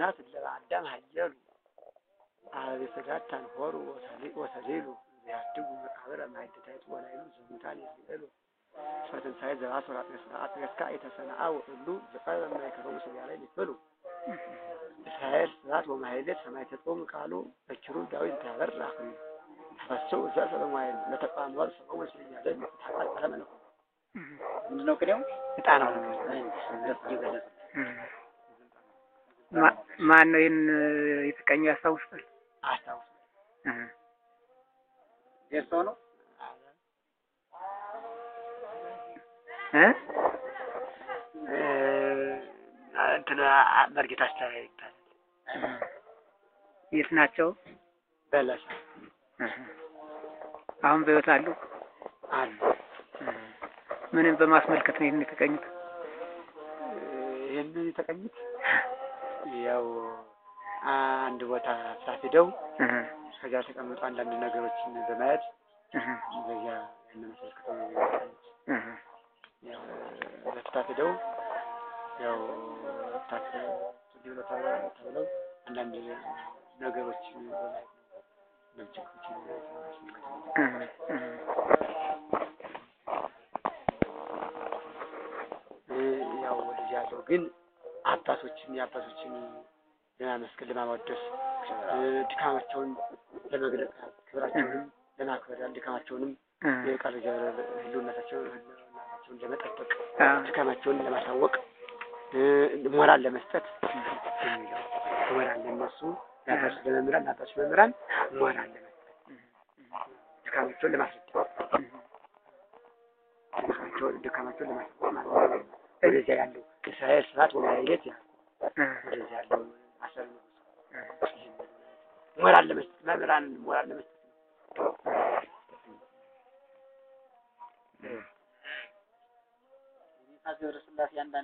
አብነት ለአዳም ሀየሉ አቤተጋት ታንሆሩ ወሰሊሉ ያድጉ መቃብረ ማይተታይት ወላይሉ ዝምታን ይልሉ ፈተንሳይ ዘራስ አጥረስካ የተሰናአው ሁሉ ዘቀረ ማይከረው ሲያለ ይፈሉ እስራኤል ዛት ወማይለት ሰማይ ተጾም ቃሉ በችሩ ዳዊት ታበራኹ ተፈሰው ዘሰለማይ ለተቋማር ሰው ሲያለ ተቃጠለ ነው ምንድነው ከደው እጣናው ነው ማን ነው የተቀኙ ያስታውሳል ደርሶ ነው እንትና መርጌታ አስተያይታል የት ናቸው በለሳ አሁን በህይወት አሉ ምንም በማስመልከት ነው የተቀኙት ይሄንን የተቀኙት ያው አንድ ቦታ ሳትደው ከዛ ተቀምጦ አንዳንድ ነገሮችን በማየት በዚያ ያንን መስከረም ያው ለታትደው ያው ታትደው አንዳንድ ነገሮችን በማየት ነው ያው ወደዚያ ያለው ግን አባቶችን ለማመስገን ለማወደስ ድካማቸውን ለመግለጽ ክብራቸውን ለማክበር ድካማቸውንም የቃል ጀረር ህልውናቸውን ለመጠበቅ ድካማቸውን ለማሳወቅ ሞራል ለመስጠት ሞራል ለነሱ ያባስ ለመምራን ሞራል ለመስጠት ድካማቸውን ለማስረዳት ድካማቸውን ለማሳወቅ ማለት ነው ወደዚያ ያለው እስራኤል ስራት ወላይለት ወደዚያ ያለው አሰር ነው ሞራል ለመስጠት መምራን ሞራል ለመስጠት አገር ስላሴ